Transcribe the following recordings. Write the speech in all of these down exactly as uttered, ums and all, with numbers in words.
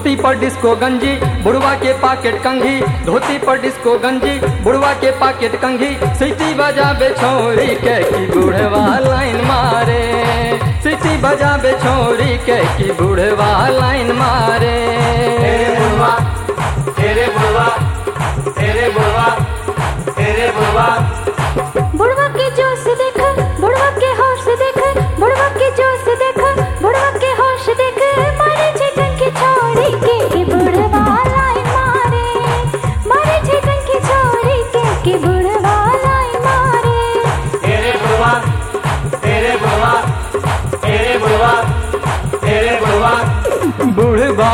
धोती पर डिस्को गंजी बुढ़वा के पाकेट कंघी, धोती पर डिस्को गंजी बुढ़वा के पाकेट कंघी, सीटी बजावे छोरी के की बुढ़वा लाइन मारे, सीटी बजावे छोरी के की बुढ़वा लाइन मारे। तेरे बुढ़वा तेरे बुढ़वा तेरे बुढ़वा तेरे बुढ़वा बुढ़वा के जोश देख, बुढ़वा के होश देख, बुढ़वा के जोश देख, बुढ़वा के होश देख, मारे छे टंकी छोड़ी के कि बुढ़वा लाइन मारे, मारे छे टंकी छोड़ी के कि बुढ़वा लाइन मारे। तेरे बुढ़वा तेरे बुढ़वा तेरे बुढ़वा तेरे बुढ़वा बुढ़वा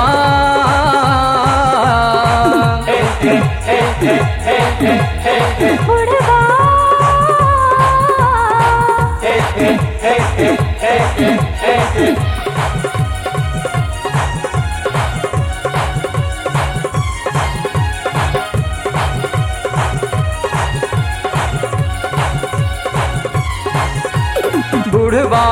बुढ़वा बुढ़वा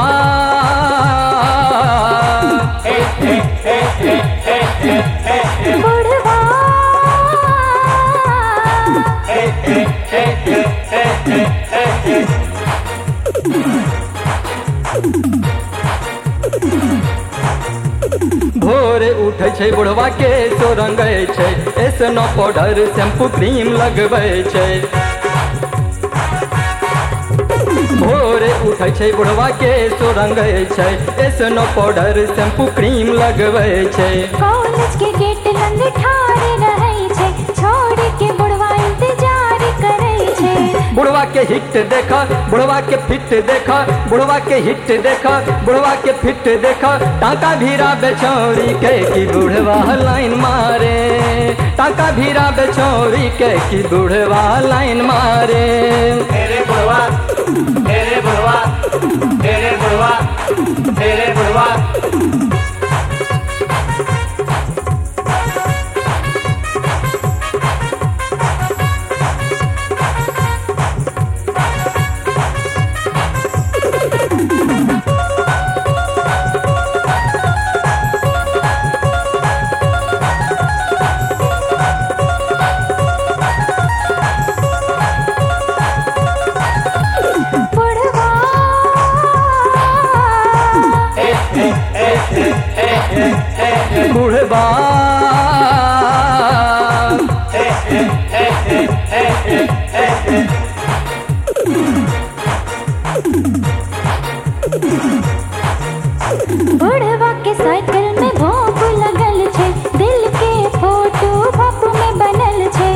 बुढ़वा भोरे उठे छै बुढ़वा के सो रंगे छै, एसनो पाउडर शैम्पू क्रीम लगबै छै। भोरे उठे छै बुढ़वा के सो रंगे छै, एसनो पाउडर शैम्पू क्रीम लगबै छै। कॉलेज के गेट लंग ठाड़ रहै छै, छोड़ के बुढ़वा इंतजार करै छै। बुढ़वा के हिट देखा, बुढ़वा के फिट देखा, बुढ़वा के हिट देखा, बुढ़वा के फिट देखा, टाका भीरा बेचौरी के की बुढ़वा लाइन मारे, टाका भीरा बेचौरी के की बुढ़वा लाइन मारे। तेरे बुढ़वा तेरे बुढ़वा तेरे बुढ़वा तेरे बुढ़वा बुढ़वा बुढ़वा के साइकिल में भोंप लगल छै, दिल के फोटो भोंप में बनल छै।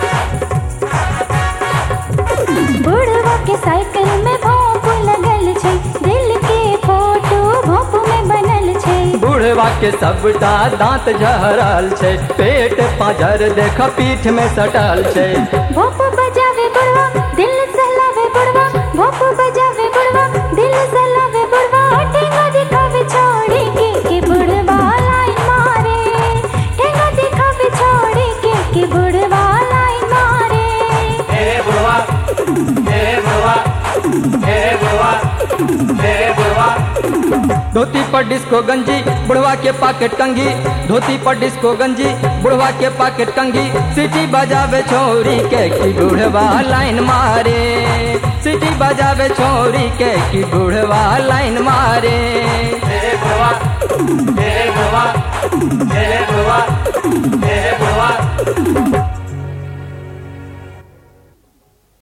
बुढ़वा के साइकिल में भोंप लगल छै, दिल के फोटो भोंप में बनल छै। बुढ़वा के सबटा दांत झरल छै, पेट पाजर देख पीठ में सटल छै। भोंप बजावे बुढ़वा दिल सहलावे बुढ़वा, भोंप बजावे बुढ़वा दिल सहलावे बुढ़वा, ठेंगा दिखावे छोड़ी के कि बुढ़वा लाइन मारे, ठेंगा दिखावे छोड़ी के कि बुढ़वा लाइन मारे। तेरे बुढ़वा तेरे बुढ़वा तेरे बुढ़वा तेरे बुढ़वा धोती पर डिस्को गंजी बुढ़वा के पाकेट कंघी, धोती पर डिस्को गंजी बुढ़वा के पाकेट कंघी, सीटी बजावे छोरी के की बुढ़वा लाइन मारे, सीटी बजावे छोरी के की बुढ़वा लाइन मारे। तेरे बुढ़वा तेरे बुढ़वा तेरे बुढ़वा तेरे बुढ़वा